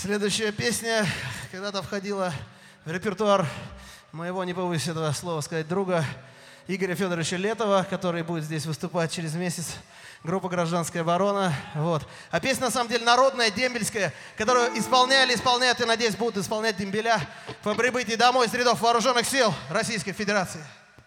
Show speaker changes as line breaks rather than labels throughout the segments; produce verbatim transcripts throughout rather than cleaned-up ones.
Следующая песня когда-то входила в репертуар моего, не побоюсь этого слова сказать, друга Игоря Федоровича Летова, который будет здесь выступать через месяц. Группа «Гражданская оборона». Вот. А песня, на самом деле, народная, дембельская, которую исполняли, исполняют и, надеюсь, будут исполнять дембеля по прибытии домой из рядов вооруженных сил Российской Федерации.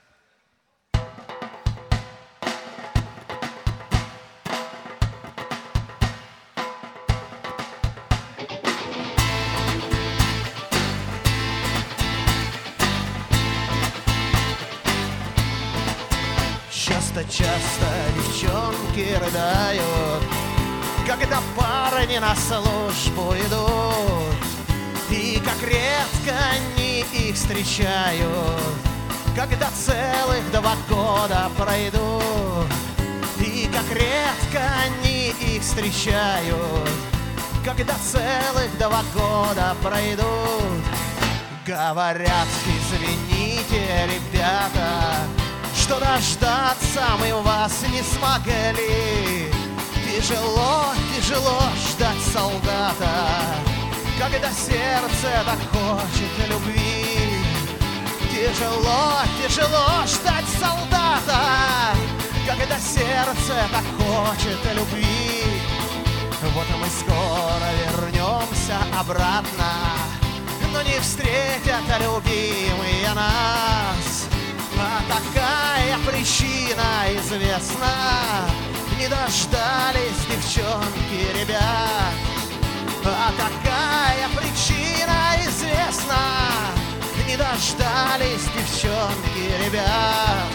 Часто-часто девчонки рыдают, когда парни на службу идут. И как редко они их встречают, когда целых два года пройдут. И как редко они их встречают, когда целых два года пройдут. Говорят, извините, ребята, что дождаться мы вас не смогли. Тяжело, тяжело ждать солдата, когда сердце так хочет любви. Тяжело, тяжело ждать солдата, когда сердце так хочет любви. Вот мы скоро вернемся обратно, но не встретят любимые нас. А такая причина известна, не дождались девчонки ребят. А такая причина известна, не дождались девчонки ребят.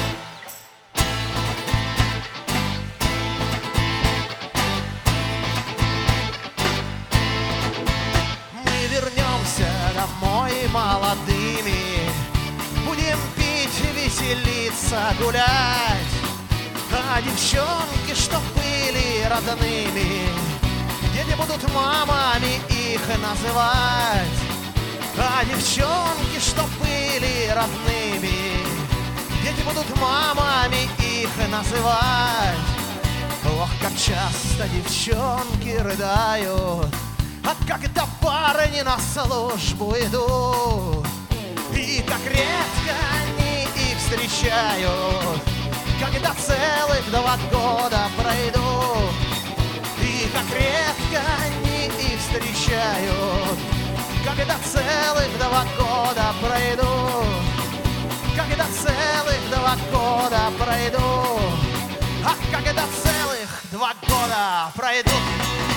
Мы вернемся домой молодыми, будем веселиться, гулять. А девчонки, что были родными, дети будут мамами их называть. А девчонки, что были родными, дети будут мамами их называть. Ох, как часто девчонки рыдают, а когда парни на службу идут. И как редко они их встречают, когда целых два года пройдут. И как редко они их встречают, когда целых два года пройдут. Когда целых два года пройдут. А когда целых два года пройдут.